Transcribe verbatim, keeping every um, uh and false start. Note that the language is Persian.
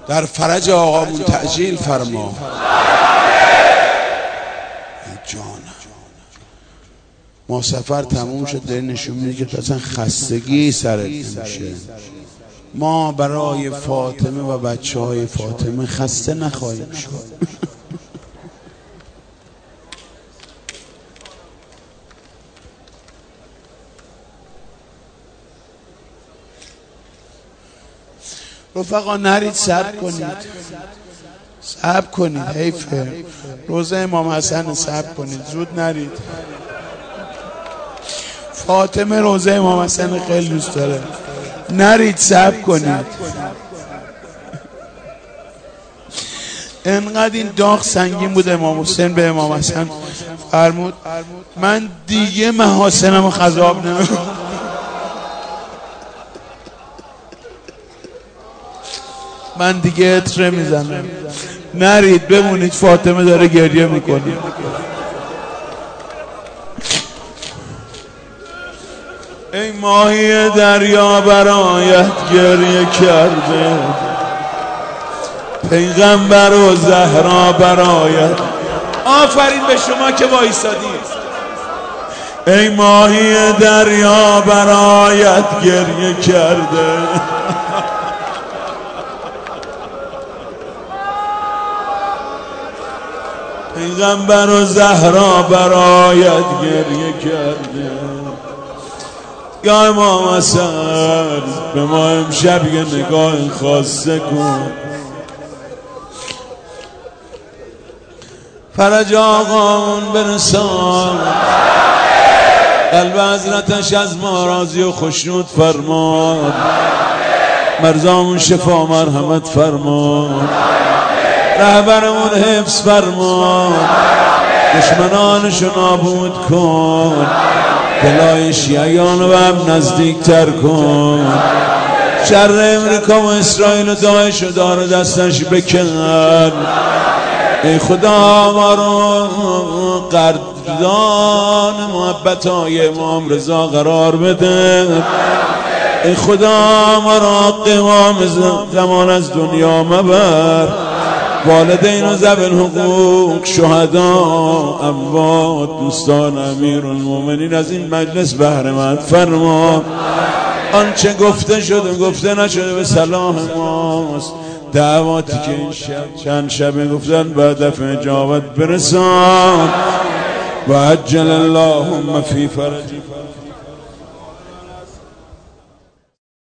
در فرج آقامون تعجیل فرما. جانم ما سفر تموم شد، داری نشون میده که اصلا خستگی سرت نمیشه. ما برای فاطمه و بچه های فاطمه خسته نخواهیم شد. رفقا نرید صبر کنید، صبر کنید، حیفه. روزه امام حسن صبر کنید، زود نرید. فاطمه روزه امام حسن خیلی دوست داره، نرید صبر کنید. انقدر این داغ سنگین بود امام حسین به امام حسن فرمود من دیگه محاسنم خضاب نمیکنم. من دیگه عطر میزنم. نرید بمونید، فاطمه داره گریه میکنه. ای ماهی دریا برایت گریه کرده، پیغمبر و زهرا برایت. آفرین به شما که وایسادید. ای ماهی دریا برایت گریه کرده، پیغمبر و زهرا برایت گریه کرده. یا امام حسن به ما امشب یه نگاه خاصه کن. فرج آقامون برسان، قلب حضرتش از ما راضی و خشنود فرمان. مرزامون شفا مرحمت فرمان، رهبرمون حفظ فرمان. دشمنانشو نابود کن، دلای شیعیان و هم نزدیک تر کن. شر امریکا و اسرائیل و داعش و دار دستش بکن. ای خدا ما رو قدردان محبت های امام رضا قرار بده. ای خدا ما را قوام زمان از دنیا مبر. والدین و ذوی الحقوق، شهدا، اموات، دوستان امیرالمومنین از این مجلس بهره مند فرما. آنچه گفته شده گفته نشده به صلاح ماست. دعواتی که این شب چند شب گفتن بعد دفع اجابت برسان. و عجل اللهم فی فرجی.